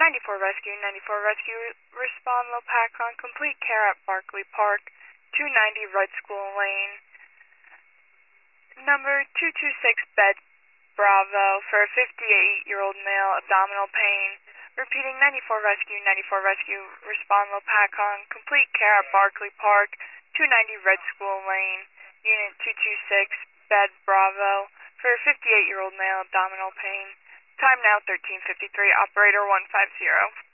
94 Rescue, 94 Rescue, respond Lopakon, complete care at Barclay Park, 290 Red School Lane. Number 226, bed Bravo, for a 58-year-old male, abdominal pain. Repeating, 94 Rescue, 94 Rescue, respond Lopakon, complete care at Barclay Park, 290 Red School Lane. Unit 226, bed Bravo, for a 58-year-old male, abdominal pain. Time now 13:53, operator 150.